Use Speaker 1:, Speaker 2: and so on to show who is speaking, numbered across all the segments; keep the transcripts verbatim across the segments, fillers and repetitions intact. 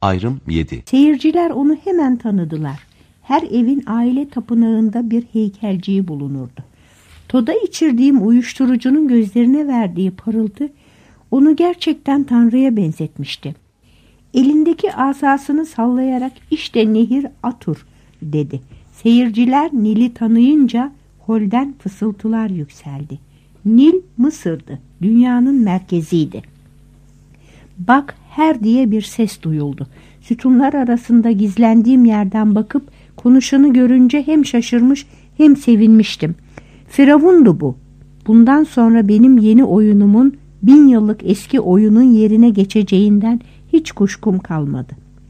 Speaker 1: Ayrım yedi.
Speaker 2: Seyirciler onu hemen tanıdılar. Her evin aile tapınağında bir heykelciği bulunurdu. Toda içirdiğim uyuşturucunun gözlerine verdiği parıltı onu gerçekten Tanrı'ya benzetmişti. Elindeki asasını sallayarak "İşte nehir Atur" dedi. Seyirciler Nil'i tanıyınca holden fısıltılar yükseldi. Nil Mısır'dı, dünyanın merkeziydi. "Bak her" diye bir ses duyuldu. Sütunlar arasında gizlendiğim yerden bakıp konuşanı görünce hem şaşırmış hem sevinmiştim. Firavundu bu. Bundan sonra benim yeni oyunumun bin yıllık eski oyunun yerine geçeceğinden hiç kuşkum kalmadı.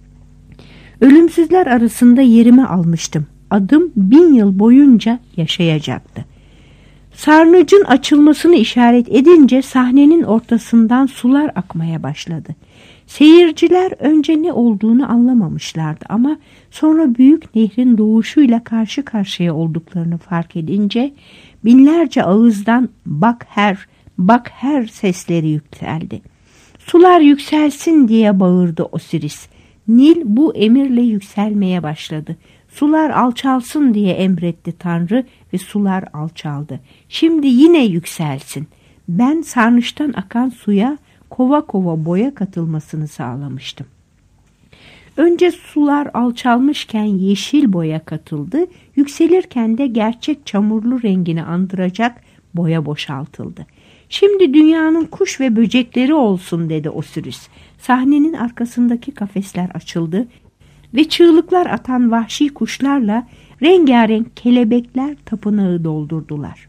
Speaker 2: Ölümsüzler arasında yerimi almıştım. Adım bin yıl boyunca yaşayacaktı. Sarnıcın açılmasını işaret edince sahnenin ortasından sular akmaya başladı. Seyirciler önce ne olduğunu anlamamışlardı ama sonra büyük nehrin doğuşuyla karşı karşıya olduklarını fark edince binlerce ağızdan "Bak her, bak her" sesleri yükseldi. Sular yükselsin diye bağırdı Osiris. Nil bu emirle yükselmeye başladı. Sular alçalsın diye emretti Tanrı ve sular alçaldı. Şimdi yine yükselsin. Ben sarnıçtan akan suya kova kova boya katılmasını sağlamıştım. Önce sular alçalmışken yeşil boya katıldı, yükselirken de gerçek çamurlu rengini andıracak boya boşaltıldı. Şimdi dünyanın kuş ve böcekleri olsun dedi Osiris. Sahnenin arkasındaki kafesler açıldı ve çığlıklar atan vahşi kuşlarla rengarenk kelebekler tapınağı doldurdular.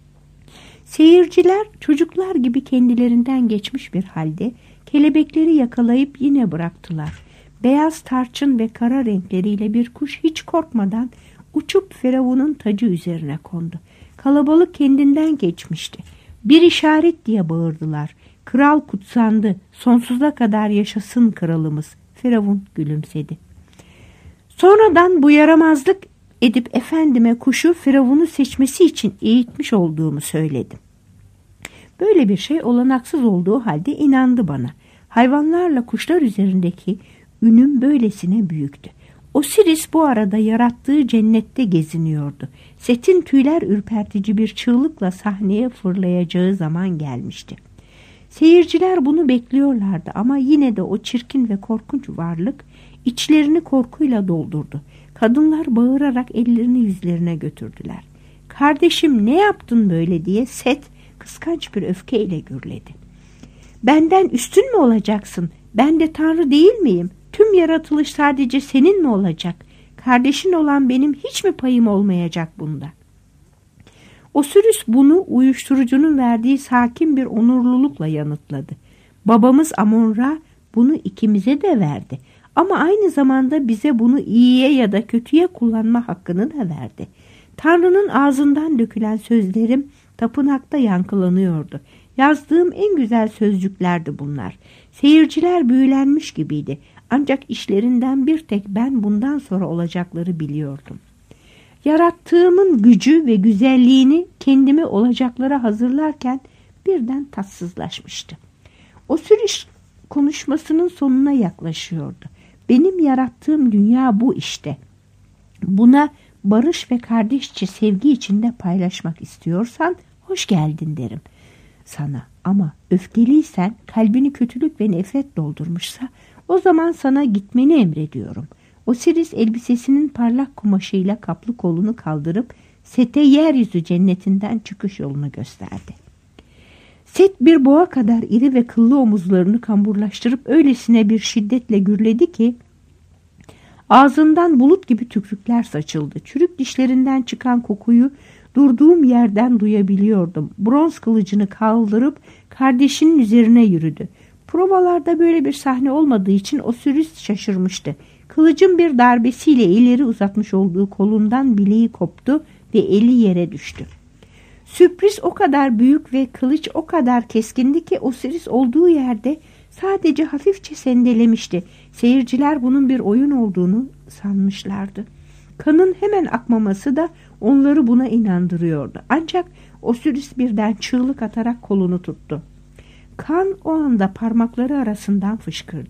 Speaker 2: Seyirciler çocuklar gibi kendilerinden geçmiş bir halde kelebekleri yakalayıp yine bıraktılar. Beyaz tarçın ve kara renkleriyle bir kuş hiç korkmadan uçup Firavun'un tacı üzerine kondu. Kalabalık kendinden geçmişti. Bir işaret diye bağırdılar. Kral kutsandı. Sonsuza kadar yaşasın kralımız. Firavun gülümsedi. Sonradan bu yaramazlık edip efendime kuşu Firavun'u seçmesi için eğitmiş olduğumu söyledim. Böyle bir şey olanaksız olduğu halde inandı bana. Hayvanlarla kuşlar üzerindeki ünüm böylesine büyüktü. Osiris bu arada yarattığı cennette geziniyordu. Set'in tüyler ürpertici bir çığlıkla sahneye fırlayacağı zaman gelmişti. Seyirciler bunu bekliyorlardı ama yine de o çirkin ve korkunç varlık içlerini korkuyla doldurdu. Kadınlar bağırarak ellerini yüzlerine götürdüler. "Kardeşim ne yaptın böyle?" diye Set kıskanç bir öfkeyle gürledi. "Benden üstün mü olacaksın? Ben de Tanrı değil miyim? Tüm yaratılış sadece senin mi olacak? Kardeşin olan benim hiç mi payım olmayacak bunda?" Osiris bunu uyuşturucunun verdiği sakin bir onurlulukla yanıtladı. "Babamız Amon-Ra bunu ikimize de verdi. Ama aynı zamanda bize bunu iyiye ya da kötüye kullanma hakkını da verdi. Tanrı'nın ağzından dökülen sözlerim tapınakta yankılanıyordu. Yazdığım en güzel sözcüklerdi bunlar. Seyirciler büyülenmiş gibiydi. Ancak işlerinden bir tek ben bundan sonra olacakları biliyordum. Yarattığımın gücü ve güzelliğini kendimi olacaklara hazırlarken birden tatsızlaşmıştı. Osiris konuşmasının sonuna yaklaşıyordu. "Benim yarattığım dünya bu işte. Buna barış ve kardeşçe sevgi içinde paylaşmak istiyorsan hoş geldin derim sana. Ama öfkeliysen, kalbini kötülük ve nefret doldurmuşsa o zaman sana gitmeni emrediyorum." Osiris elbisesinin parlak kumaşıyla kaplı kolunu kaldırıp Set'e yeryüzü cennetinden çıkış yolunu gösterdi. Set bir boğa kadar iri ve kıllı omuzlarını kamburlaştırıp öylesine bir şiddetle gürledi ki ağzından bulut gibi tükrükler saçıldı. Çürük dişlerinden çıkan kokuyu durduğum yerden duyabiliyordum. Bronz kılıcını kaldırıp kardeşinin üzerine yürüdü. Provalarda böyle bir sahne olmadığı için Osiris şaşırmıştı. Kılıcın bir darbesiyle ileri uzatmış olduğu kolundan bileği koptu ve eli yere düştü. Sürpriz o kadar büyük ve kılıç o kadar keskindi ki Osiris olduğu yerde sadece hafifçe sendelemişti. Seyirciler bunun bir oyun olduğunu sanmışlardı. Kanın hemen akmaması da onları buna inandırıyordu. Ancak Osiris birden çığlık atarak kolunu tuttu. Kan o anda parmakları arasından fışkırdı.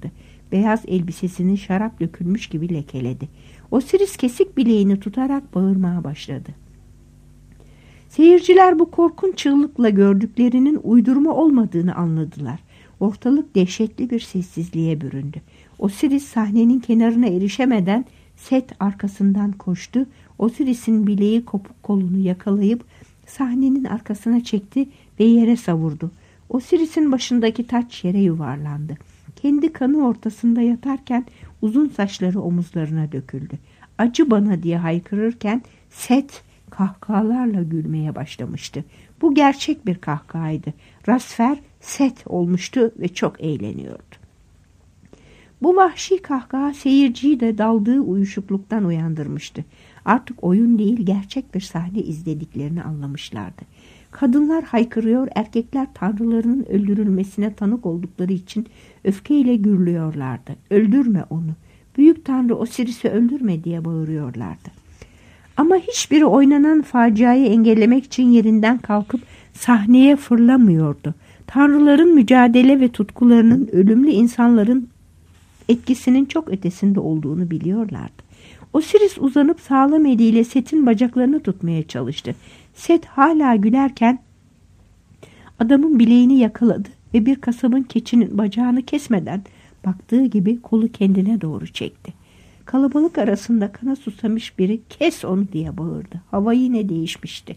Speaker 2: beyaz elbisesini şarap dökülmüş gibi lekeledi. Osiris kesik bileğini tutarak bağırmaya başladı. Seyirciler bu korkunç çığlıkla gördüklerinin uydurma olmadığını anladılar. Ortalık dehşetli bir sessizliğe büründü. Osiris sahnenin kenarına erişemeden Set arkasından koştu. Osiris'in bileği kopuk kolunu yakalayıp sahnenin arkasına çekti ve yere savurdu. Osiris'in başındaki taç yere yuvarlandı. Kendi kanı ortasında yatarken uzun saçları omuzlarına döküldü. Acı bana diye haykırırken Set kahkahalarla gülmeye başlamıştı. Bu gerçek bir kahkahaydı. Rasfer Set olmuştu ve çok eğleniyordu. Bu vahşi kahkaha seyirciyi de daldığı uyuşukluktan uyandırmıştı. Artık oyun değil, gerçek bir sahne izlediklerini anlamışlardı. Kadınlar haykırıyor, erkekler tanrılarının öldürülmesine tanık oldukları için öfkeyle gürlüyorlardı. "Öldürme onu, büyük tanrı Osiris'i öldürme" diye bağırıyorlardı. Ama hiçbiri oynanan faciayı engellemek için yerinden kalkıp sahneye fırlamıyordu. Tanrıların mücadele ve tutkularının ölümlü insanların etkisinin çok ötesinde olduğunu biliyorlardı. Osiris uzanıp sağlam eliyle Set'in bacaklarını tutmaya çalıştı. Set hala gülerken adamın bileğini yakaladı ve bir kasabın keçinin bacağını kesmeden baktığı gibi kolu kendine doğru çekti. Kalabalık arasında kana susamış biri "Kes onu" diye bağırdı. Hava yine değişmişti.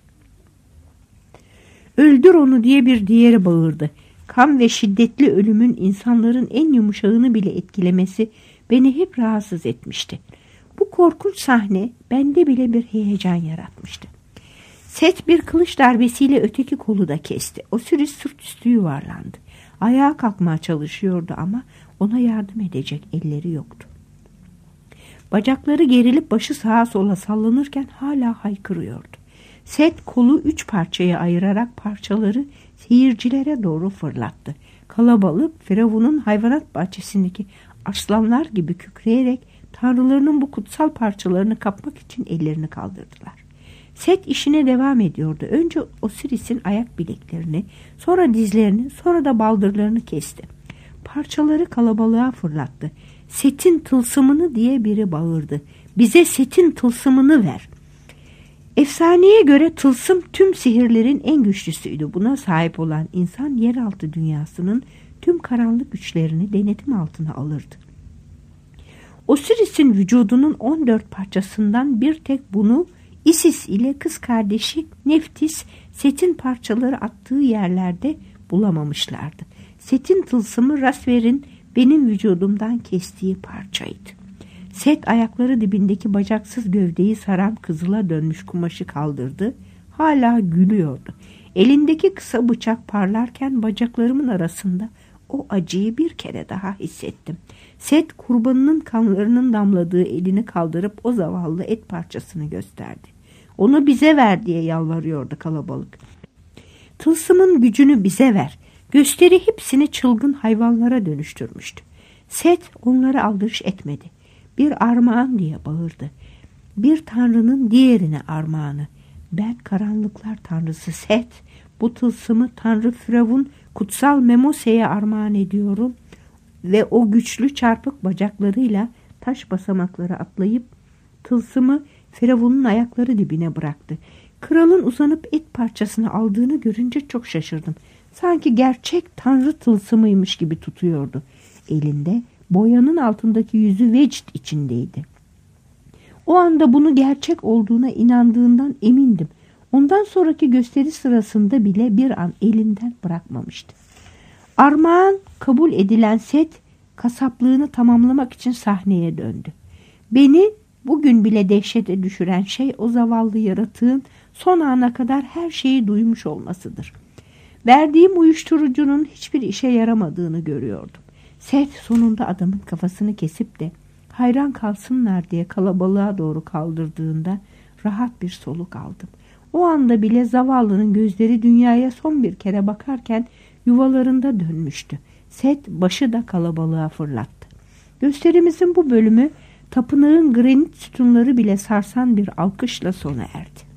Speaker 2: "Öldür onu" diye bir diğeri bağırdı. Kan ve şiddetli ölümün insanların en yumuşağını bile etkilemesi beni hep rahatsız etmişti. Bu korkunç sahne bende bile bir heyecan yaratmıştı. Set bir kılıç darbesiyle öteki kolu da kesti. Osiris sırt üstü yuvarlandı. Ayağa kalkmaya çalışıyordu ama ona yardım edecek elleri yoktu. Bacakları gerilip başı sağa sola sallanırken hala haykırıyordu. Set kolu üç parçaya ayırarak parçaları seyircilere doğru fırlattı. Kalabalık Firavun'un hayvanat bahçesindeki aslanlar gibi kükreyerek tanrılarının bu kutsal parçalarını kapmak için ellerini kaldırdılar. Set işine devam ediyordu. Önce Osiris'in ayak bileklerini, sonra dizlerini, sonra da baldırlarını kesti. Parçaları kalabalığa fırlattı. "Set'in tılsımını" diye biri bağırdı. "Bize Set'in tılsımını ver." Efsaneye göre tılsım tüm sihirlerin en güçlüsüydü. Buna sahip olan insan yeraltı dünyasının tüm karanlık güçlerini denetim altına alırdı. Osiris'in vücudunun on dört parçasından bir tek bunu Isis ile kız kardeşi Neftis Set'in parçaları attığı yerlerde bulamamışlardı. Set'in tılsımı Rasfer'in benim vücudumdan kestiği parçaydı. Set ayakları dibindeki bacaksız gövdeyi saran kızıla dönmüş kumaşı kaldırdı. Hala gülüyordu. Elindeki kısa bıçak parlarken bacaklarımın arasında o acıyı bir kere daha hissettim. Set kurbanının kanlarının damladığı elini kaldırıp o zavallı et parçasını gösterdi. "Onu bize ver" diye yalvarıyordu kalabalık. "Tılsımın gücünü bize ver." Gösteri hepsini çılgın hayvanlara dönüştürmüştü. Set onlara aldırış etmedi. "Bir armağan" diye bağırdı. Bir tanrının diğerine armağanı. "Ben karanlıklar tanrısı Set, bu tılsımı tanrı Firavun kutsal Memose'ye armağan ediyorum." Ve o güçlü çarpık bacaklarıyla taş basamakları atlayıp tılsımı Firavun'un ayakları dibine bıraktı. Kralın uzanıp et parçasını aldığını görünce çok şaşırdım. Sanki gerçek tanrı tılsımıymış gibi tutuyordu. Elinde boyanın altındaki yüzü vecd içindeydi. O anda bunu gerçek olduğuna inandığından emindim. Ondan sonraki gösteri sırasında bile bir an elinden bırakmamıştı. Armağan kabul edilen Set kasaplığını tamamlamak için sahneye döndü. Beni bugün bile dehşete düşüren şey o zavallı yaratığın son ana kadar her şeyi duymuş olmasıdır. Verdiğim uyuşturucunun hiçbir işe yaramadığını görüyordum. Set sonunda adamın kafasını kesip de hayran kalsınlar diye kalabalığa doğru kaldırdığında rahat bir soluk aldım. O anda bile zavallının gözleri dünyaya son bir kere bakarken yuvalarında dönmüştü. Set başı da kalabalığa fırlattı. Gösterimizin bu bölümü tapınağın granit sütunları bile sarsan bir alkışla sona erdi.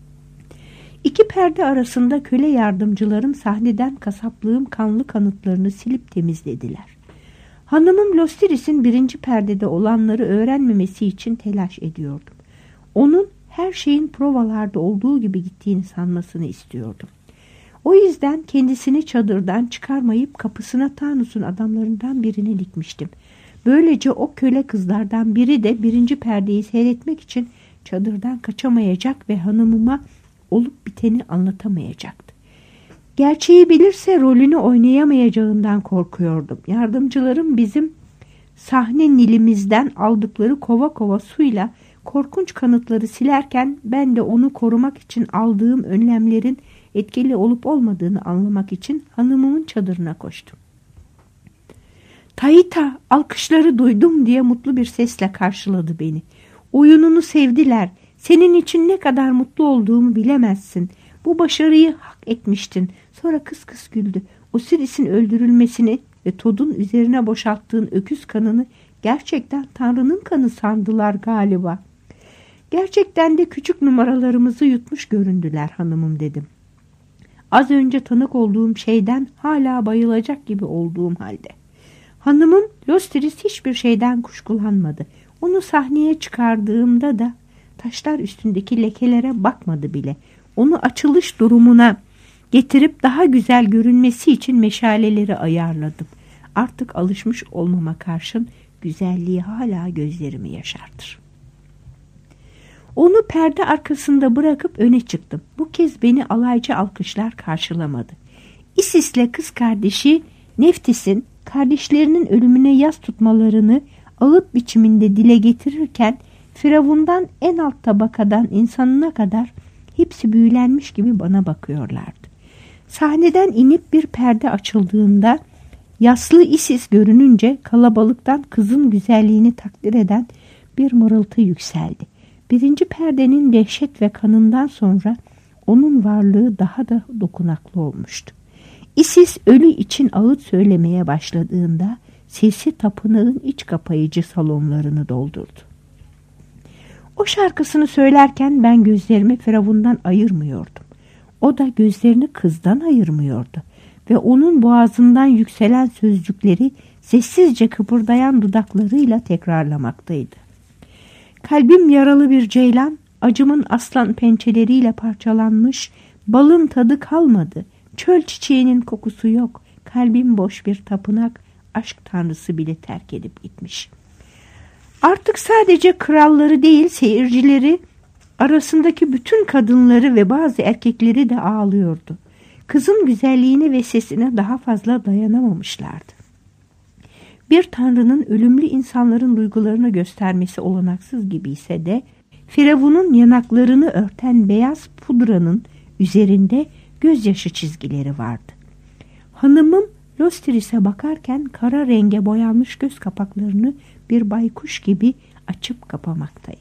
Speaker 2: İki perde arasında köle yardımcılarım sahneden kasaplığım kanlı kanıtlarını silip temizlediler. Hanımım Lostiris'in birinci perdede olanları öğrenmemesi için telaş ediyordum. Onun her şeyin provalarda olduğu gibi gittiğini sanmasını istiyordum. O yüzden kendisini çadırdan çıkarmayıp kapısına Tanus'un adamlarından birini dikmiştim. Böylece o köle kızlardan biri de birinci perdeyi seyretmek için çadırdan kaçamayacak ve hanımıma olup biteni anlatamayacaktı. Gerçeği bilirse rolünü oynayamayacağından korkuyordum. Yardımcılarım bizim sahne nilimizden aldıkları kova kova suyla korkunç kanıtları silerken ben de onu korumak için aldığım önlemlerin etkili olup olmadığını anlamak için hanımımın çadırına koştum. Taita, alkışları duydum diye mutlu bir sesle karşıladı beni. Oyununu sevdiler. Senin için ne kadar mutlu olduğumu bilemezsin. Bu başarıyı hak etmiştin. Sonra kıs kıs güldü. Osiris'in öldürülmesini ve Tod'un üzerine boşalttığın öküz kanını gerçekten Tanrı'nın kanı sandılar galiba. Gerçekten de küçük numaralarımızı yutmuş göründüler hanımım dedim. Az önce tanık olduğum şeyden hala bayılacak gibi olduğum halde. Hanımım Lostiris hiçbir şeyden kuşkulanmadı. Onu sahneye çıkardığımda da taşlar üstündeki lekelere bakmadı bile. Onu açılış durumuna getirip daha güzel görünmesi için meşaleleri ayarladım. Artık alışmış olmama karşın güzelliği hala gözlerimi yaşartır. Onu perde arkasında bırakıp öne çıktım. Bu kez beni alaycı alkışlar karşılamadı. Isis'le kız kardeşi Neftis'in kardeşlerinin ölümüne yas tutmalarını ağıt biçiminde dile getirirken Firavundan en alt tabakadan insanına kadar hepsi büyülenmiş gibi bana bakıyorlardı. Sahneden inip bir perde açıldığında yaslı Isis görününce kalabalıktan kızın güzelliğini takdir eden bir mırıltı yükseldi. Birinci perdenin dehşet ve kanından sonra onun varlığı daha da dokunaklı olmuştu. Isis ölü için ağıt söylemeye başladığında sesi tapınağın iç kapayıcı salonlarını doldurdu. O şarkısını söylerken ben gözlerimi Firavundan ayırmıyordum. O da gözlerini kızdan ayırmıyordu ve onun boğazından yükselen sözcükleri sessizce kıpırdayan dudaklarıyla tekrarlamaktaydı. Kalbim yaralı bir ceylan, acımın aslan pençeleriyle parçalanmış, balın tadı kalmadı, çöl çiçeğinin kokusu yok, kalbim boş bir tapınak, aşk tanrısı bile terk edip gitmiş. Artık sadece kralları değil, seyircileri, arasındaki bütün kadınları ve bazı erkekleri de ağlıyordu. Kızın güzelliğine ve sesine daha fazla dayanamamışlardı. Bir tanrının ölümlü insanların duygularını göstermesi olanaksız gibi ise de Firavun'un yanaklarını örten beyaz pudranın üzerinde gözyaşı çizgileri vardı. Hanımım Lostiris'e bakarken kara renge boyanmış göz kapaklarını bir baykuş gibi açıp kapamaktaydı.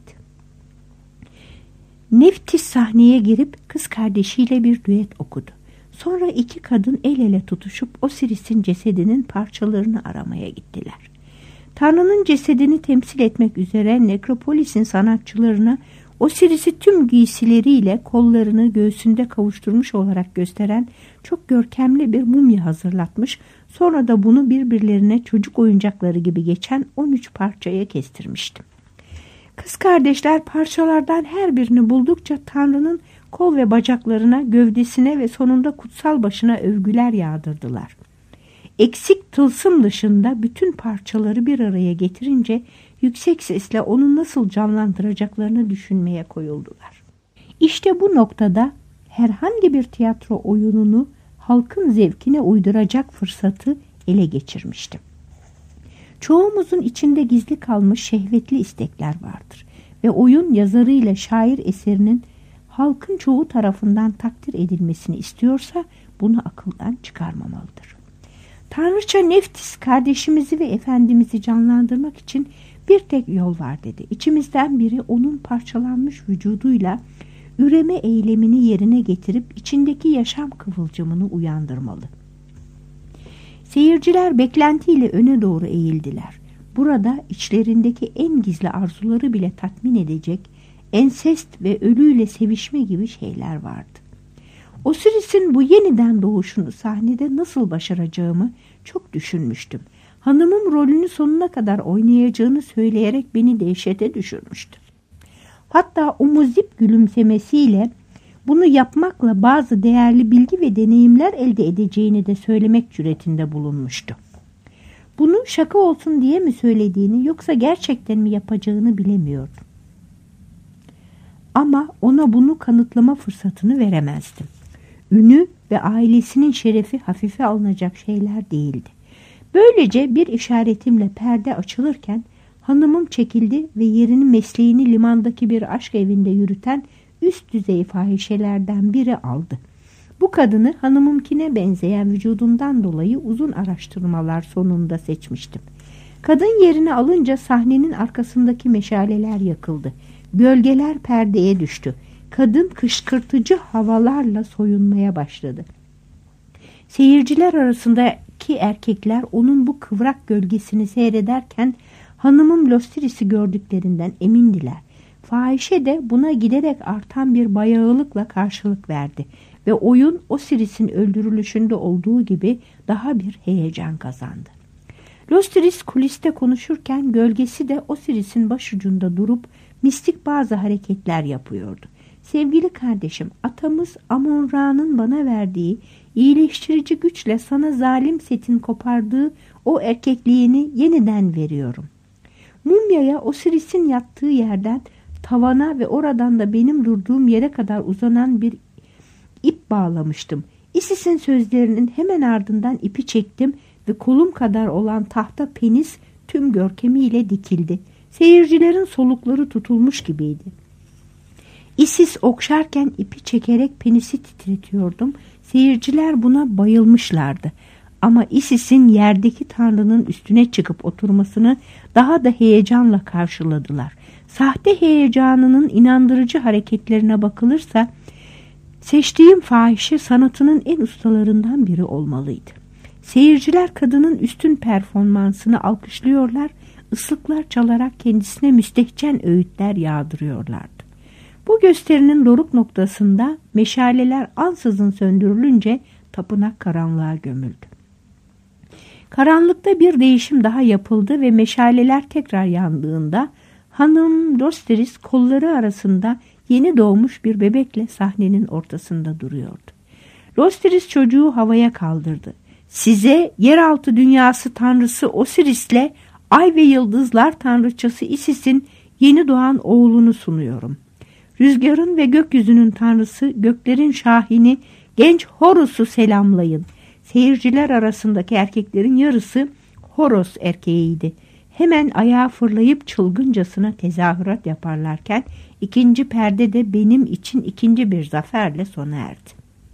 Speaker 2: Neftis sahneye girip kız kardeşiyle bir düet okudu. Sonra iki kadın el ele tutuşup Osiris'in cesedinin parçalarını aramaya gittiler. Tanrı'nın cesedini temsil etmek üzere nekropolisin sanatçılarına Osiris'i tüm giysileriyle kollarını göğsünde kavuşturmuş olarak gösteren çok görkemli bir mumya hazırlatmış, sonra da bunu birbirlerine çocuk oyuncakları gibi geçen on üç parçaya kestirmiştim. Kız kardeşler parçalardan her birini buldukça Tanrı'nın kol ve bacaklarına, gövdesine ve sonunda kutsal başına övgüler yağdırdılar. Eksik tılsım dışında bütün parçaları bir araya getirince yüksek sesle onu nasıl canlandıracaklarını düşünmeye koyuldular. İşte bu noktada herhangi bir tiyatro oyununu halkın zevkine uyduracak fırsatı ele geçirmiştim. Çoğumuzun içinde gizli kalmış şehvetli istekler vardır ve oyun yazarıyla şair eserinin halkın çoğu tarafından takdir edilmesini istiyorsa bunu akıldan çıkarmamalıdır. Tanrıça Neftis kardeşimizi ve efendimizi canlandırmak için bir tek yol var dedi. İçimizden biri onun parçalanmış vücuduyla üreme eylemini yerine getirip içindeki yaşam kıvılcımını uyandırmalı. Seyirciler beklentiyle öne doğru eğildiler. Burada içlerindeki en gizli arzuları bile tatmin edecek ensest ve ölüyle sevişme gibi şeyler vardı. Osiris'in bu yeniden doğuşunu sahnede nasıl başaracağımı çok düşünmüştüm. hanımım rolünü sonuna kadar oynayacağını söyleyerek beni dehşete düşürmüştü. Hatta o muzip gülümsemesiyle bunu yapmakla bazı değerli bilgi ve deneyimler elde edeceğini de söylemek cüretinde bulunmuştu. Bunu şaka olsun diye mi söylediğini yoksa gerçekten mi yapacağını bilemiyordum. Ama ona bunu kanıtlama fırsatını veremezdim. Ünü ve ailesinin şerefi hafife alınacak şeyler değildi. Böylece bir işaretimle perde açılırken hanımım çekildi ve yerini mesleğini limandaki bir aşk evinde yürüten üst düzey fahişelerden biri aldı. Bu kadını hanımımkine benzeyen vücudundan dolayı uzun araştırmalar sonunda seçmiştim. Kadın yerini alınca sahnenin arkasındaki meşaleler yakıldı. Gölgeler perdeye düştü. Kadın kışkırtıcı havalarla soyunmaya başladı. Seyirciler arasındaki erkekler onun bu kıvrak gölgesini seyrederken hanımım Lostiris'i gördüklerinden emindiler. Fahişe de buna giderek artan bir bayağılıkla karşılık verdi ve oyun Osiris'in öldürülüşünde olduğu gibi daha bir heyecan kazandı. Lostiris kuliste konuşurken gölgesi de Osiris'in başucunda durup mistik bazı hareketler yapıyordu. Sevgili kardeşim, atamız Amon-Ra'nın bana verdiği iyileştirici güçle sana zalim Set'in kopardığı o erkekliğini yeniden veriyorum. Mumyaya Osiris'in yattığı yerden tavana ve oradan da benim durduğum yere kadar uzanan bir ip bağlamıştım. Isis'in sözlerinin hemen ardından ipi çektim ve kolum kadar olan tahta penis tüm görkemiyle dikildi. Seyircilerin solukları tutulmuş gibiydi. Isis okşarken ipi çekerek penisi titretiyordum. Seyirciler buna bayılmışlardı. Ama Isis'in yerdeki tanrının üstüne çıkıp oturmasını daha da heyecanla karşıladılar. Sahte heyecanının inandırıcı hareketlerine bakılırsa seçtiğim fahişe sanatının en ustalarından biri olmalıydı. Seyirciler kadının üstün performansını alkışlıyorlar, ıslıklar çalarak kendisine müstehcen öğütler yağdırıyorlardı. Bu gösterinin doruk noktasında meşaleler ansızın söndürülünce tapınak karanlığa gömüldü. Karanlıkta bir değişim daha yapıldı ve meşaleler tekrar yandığında hanım Lostiris kolları arasında yeni doğmuş bir bebekle sahnenin ortasında duruyordu. Lostiris çocuğu havaya kaldırdı. Size yeraltı dünyası tanrısı Osiris'le ay ve yıldızlar tanrıçası Isis'in yeni doğan oğlunu sunuyorum. Rüzgarın ve gökyüzünün tanrısı, göklerin şahini genç Horus'u selamlayın. Seyirciler arasındaki erkeklerin yarısı Horos erkeğiydi. Hemen ayağa fırlayıp çılgıncasına tezahürat yaparlarken ikinci perde de benim için ikinci bir zaferle sona erdi.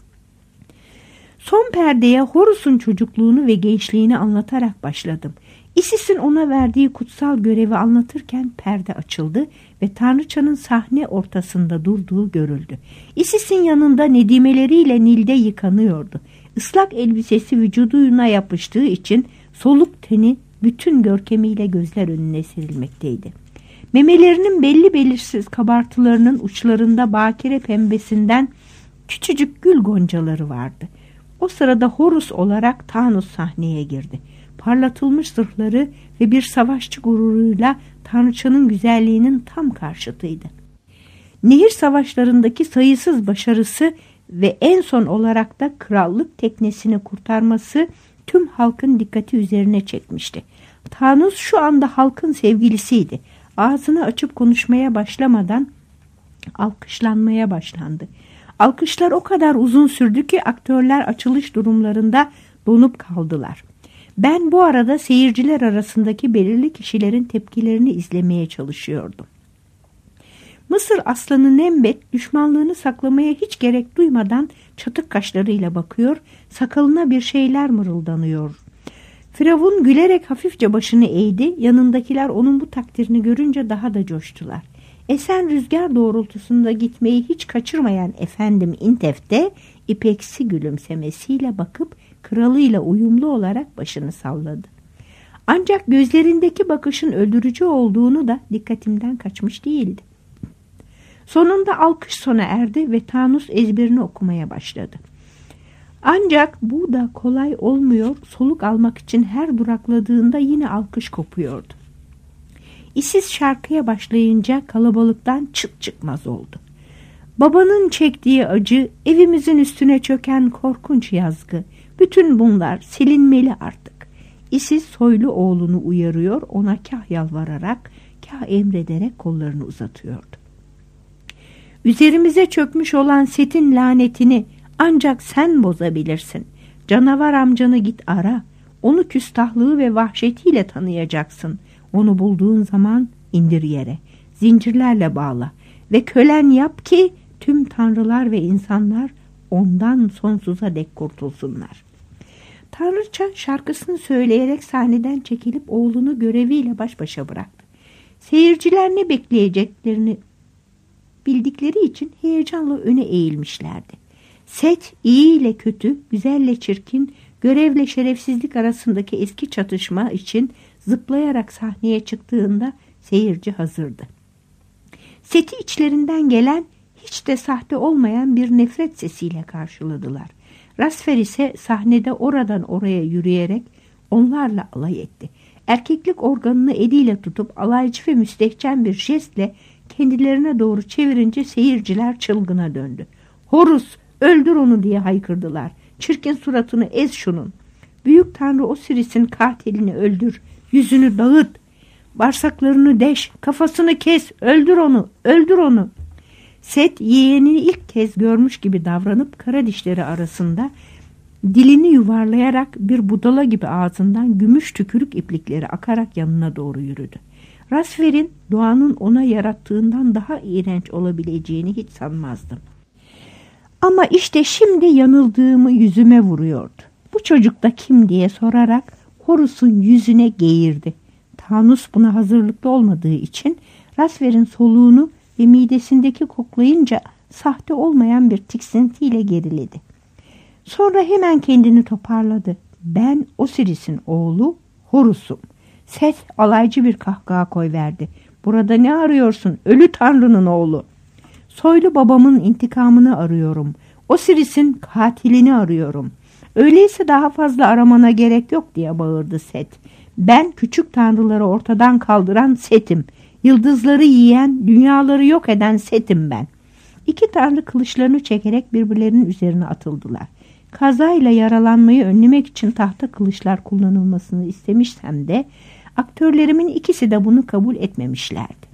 Speaker 2: Son perdeye Horus'un çocukluğunu ve gençliğini anlatarak başladım. Isis'in ona verdiği kutsal görevi anlatırken perde açıldı ve tanrıçanın sahne ortasında durduğu görüldü. Isis'in yanında nedimeleriyle Nil'de yıkanıyordu. Islak elbisesi vücuduna yapıştığı için soluk teni bütün görkemiyle gözler önüne serilmekteydi. Memelerinin belli belirsiz kabartılarının uçlarında bakire pembesinden küçücük gül goncaları vardı. O sırada Horus olarak Thanos sahneye girdi. Parlatılmış zırhları ve bir savaşçı gururuyla tanrıçanın güzelliğinin tam karşıtıydı. Nehir savaşlarındaki sayısız başarısı ve en son olarak da krallık teknesini kurtarması tüm halkın dikkati üzerine çekmişti. Thanos şu anda halkın sevgilisiydi. Ağzını açıp konuşmaya başlamadan alkışlanmaya başlandı. Alkışlar o kadar uzun sürdü ki aktörler açılış durumlarında donup kaldılar. Ben bu arada seyirciler arasındaki belirli kişilerin tepkilerini izlemeye çalışıyordum. Mısır aslanı Nembet düşmanlığını saklamaya hiç gerek duymadan çatık kaşlarıyla bakıyor, sakalına bir şeyler mırıldanıyor. Firavun gülerek hafifçe başını eğdi, yanındakiler onun bu takdirini görünce daha da coştular. Esen rüzgar doğrultusunda gitmeyi hiç kaçırmayan efendim İntef de ipeksi gülümsemesiyle bakıp kralıyla uyumlu olarak başını salladı. Ancak gözlerindeki bakışın öldürücü olduğunu da dikkatimden kaçmış değildi. Sonunda alkış sona erdi ve Thanos ezberini okumaya başladı. Ancak bu da kolay olmuyor, soluk almak için her durakladığında yine alkış kopuyordu. İsiz şarkıya başlayınca kalabalıktan çıt çıkmaz oldu. Babanın çektiği acı, evimizin üstüne çöken korkunç yazgı, bütün bunlar silinmeli artık. İsiz soylu oğlunu uyarıyor, ona kah yalvararak, kah emrederek kollarını uzatıyordu. Üzerimize çökmüş olan Set'in lanetini ancak sen bozabilirsin. Canavar amcanı git ara, onu küstahlığı ve vahşetiyle tanıyacaksın. Onu bulduğun zaman indir yere, zincirlerle bağla ve kölen yap ki tüm tanrılar ve insanlar ondan sonsuza dek kurtulsunlar. Tanrıça şarkısını söyleyerek sahneden çekilip oğlunu göreviyle baş başa bıraktı. Seyirciler ne bekleyeceklerini bildikleri için heyecanla öne eğilmişlerdi. Set iyi ile kötü, güzelle çirkin, görevle şerefsizlik arasındaki eski çatışma için zıplayarak sahneye çıktığında seyirci hazırdı. Set'i içlerinden gelen, hiç de sahte olmayan bir nefret sesiyle karşıladılar. Rasfer ise sahnede oradan oraya yürüyerek onlarla alay etti. Erkeklik organını eliyle tutup alaycı ve müstehcen bir jestle kendilerine doğru çevirince seyirciler çılgına döndü. "Horus, öldür onu!" diye haykırdılar. "Çirkin suratını ez şunun. Büyük Tanrı Osiris'in katilini öldür. Yüzünü dağıt. Bağırsaklarını deş. Kafasını kes. Öldür onu. Öldür onu." Set yeğenini ilk kez görmüş gibi davranıp kara dişleri arasında dilini yuvarlayarak bir budala gibi ağzından gümüş tükürük iplikleri akarak yanına doğru yürüdü. Rasfer'in doğanın ona yarattığından daha iğrenç olabileceğini hiç sanmazdım. Ama işte şimdi yanıldığımı yüzüme vuruyordu. "Bu çocuk da kim?" diye sorarak Horus'un yüzüne geğirdi. Tanus buna hazırlıklı olmadığı için Rasfer'in soluğunu ve midesindeki koklayınca sahte olmayan bir tiksintiyle geriledi. Sonra hemen kendini toparladı. "Ben Osiris'in oğlu Horus'um." Set alaycı bir kahkaha koyverdi. "Burada ne arıyorsun? Ölü Tanrı'nın oğlu." "Soylu babamın intikamını arıyorum. Osiris'in katilini arıyorum." "Öyleyse daha fazla aramana gerek yok," diye bağırdı Set. "Ben küçük tanrıları ortadan kaldıran Set'im. Yıldızları yiyen, dünyaları yok eden Set'im ben." İki tanrı kılıçlarını çekerek birbirlerinin üzerine atıldılar. Kazayla yaralanmayı önlemek için tahta kılıçlar kullanılmasını istemişsem de aktörlerimin ikisi de bunu kabul etmemişlerdi.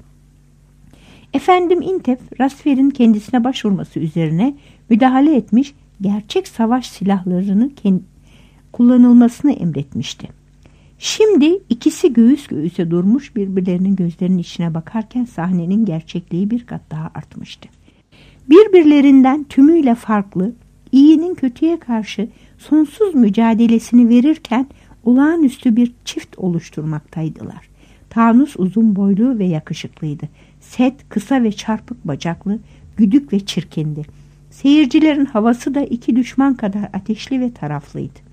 Speaker 2: Efendim İntef, Rasfer'in kendisine başvurması üzerine müdahale etmiş, gerçek savaş silahlarını kullanılmasını emretmişti. Şimdi ikisi göğüs göğüse durmuş, birbirlerinin gözlerinin içine bakarken sahnenin gerçekliği bir kat daha artmıştı. Birbirlerinden tümüyle farklı, iyinin kötüye karşı sonsuz mücadelesini verirken olağanüstü bir çift oluşturmaktaydılar. Tanus uzun boylu ve yakışıklıydı. Set kısa ve çarpık bacaklı, güdük ve çirkindi. Seyircilerin havası da iki düşman kadar ateşli ve taraflıydı.